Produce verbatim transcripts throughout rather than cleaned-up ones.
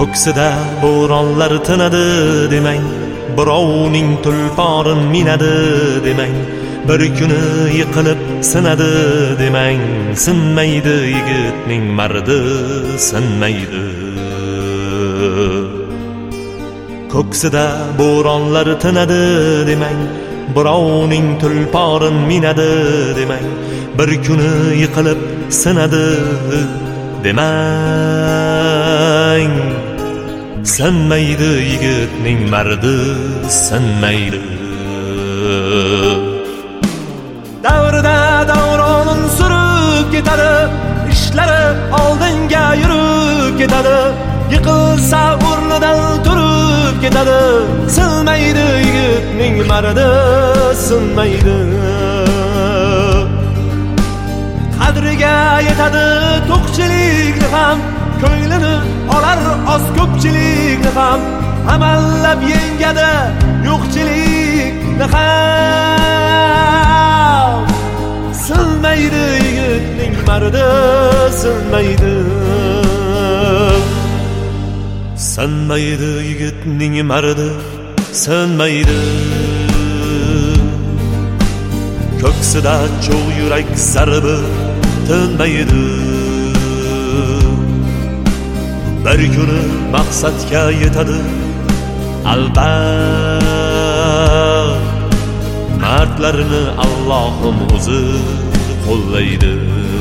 Ko'ksida bo'ronlar tinadi demang, birovning tulporin minadi demang, bir kuni yiqilib sinadi demang, sinmaydi yigitning mardi, sinmaydi. Ko'ksida bo'ronlar tinadi demang, birovning tulporin minadi demang, bir kuni yiqilib sinadi demang, sinmaydi yigitning mardi, sinmaydi. Davrida davronin surib ketadi, ishlari oldinga yurib ketadi, yiqilsa o'rnidan turib ketadi, sinmaydi yigitning mardi, sinmaydi. Qadriga yetadi to'qchilikni ham, ko'nglini olar oz ko'pchilikni ham, amallab yengadi yo'qchilikni ham, sinmaydi yigitning mardi, sinmaydi. Sinmaydi yigitning mardi, sinmaydi. Ko'ksida cho'g' yurak zarbi tinmaydi. Bir kuni maqsadga yetadi albat, mardlarni Allohim o'zi qo'llaydi.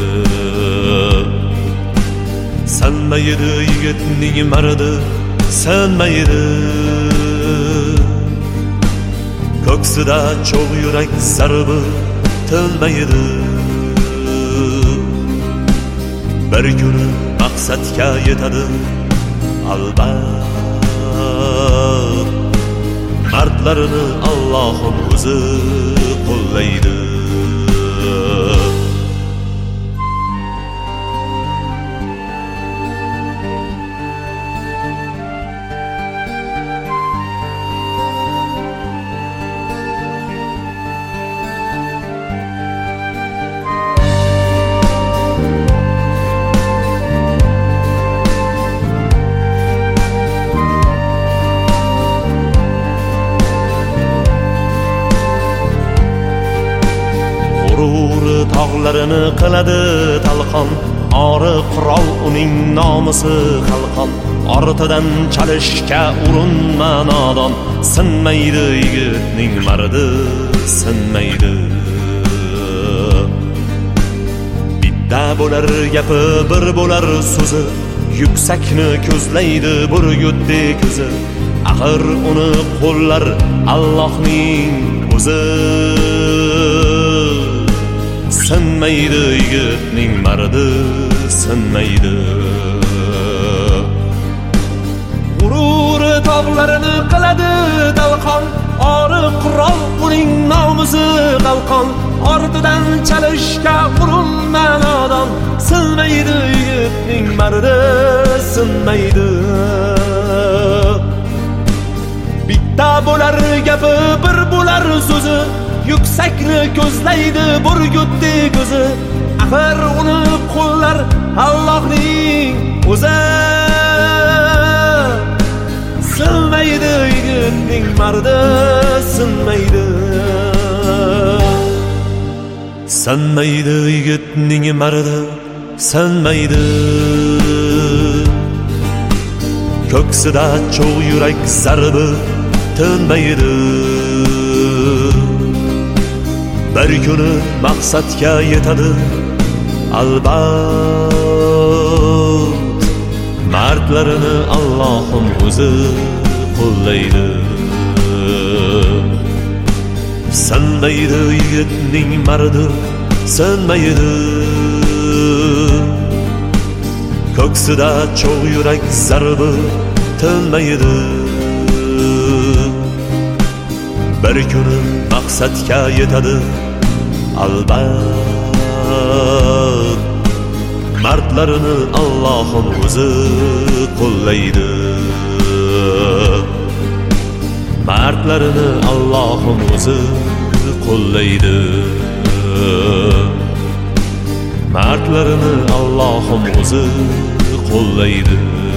Sinmaydi yigitning mardi, sinmaydi. Ko'ksida cho'g' yurak zarbi tinmaydi. Bir kuni maqsadga yetadi albat, mardlarni Allohim o'zi qo'llaydi. Tog'larini qiladi talqon, ori qurol uning nomusi xalqon. Ortidan chalishga urinma nodon, sinmaydi yigitning mardi, sinmaydi. Bitta bo'lar gapi, bir bo'lar so'zi, yuksakni ko'zlaydi burgutdi ko'zi. Axir uni qo'llar Allohning o'zi. Sinmaydi yigitning mardi, sinmaydi. G'ururi tog'larini qiladi talqon, ori qurol uning nomusi qalqon. Ortidan chalishga urinma nodon, sinmaydi yigitning mardi, sinmaydi. Bitta bo'lar gapi, bir bo'lar so'zi, yuksakni ko'zlaydi burgutdi ko'zi. Axir uni qo'llar Allohning o'zi. Sinmaydi yigitning mardi, sinmaydi. Sinmaydi yigitning mardi, sinmaydi. Ko'ksida cho'g' yurak zarbi tinmaydi. Bir kuni maqsadga yetadi albat, mardlarini Allohim o'zi qo'llaydi. Sinmaydi yigitning mardi, sinmaydi. Ko'ksida cho'g' yurak zarbi tinmaydi. Bir kuni maqsadga yetadi albat, mardlarini Allohim o'zi qo'llaydi. Mardlarini Allohim o'zi qo'llaydi. Mardlarini Allohim o'zi qo'llaydi.